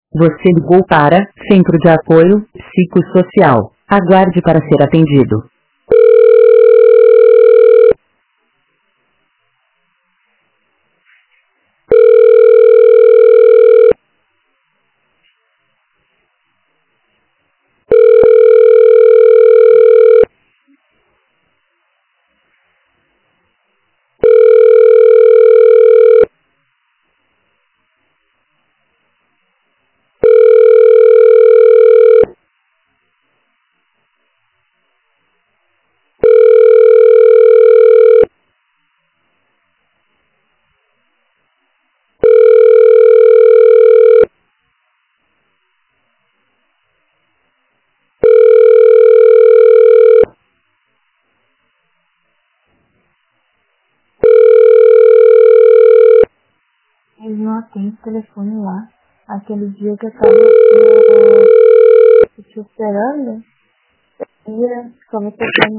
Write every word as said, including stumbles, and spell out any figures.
Você ligou para Centro de Apoio Psicossocial. Aguarde para ser atendido. Eles não atendem o telefone lá. Aquele dia que eu tava no... te esperando, e como eu tô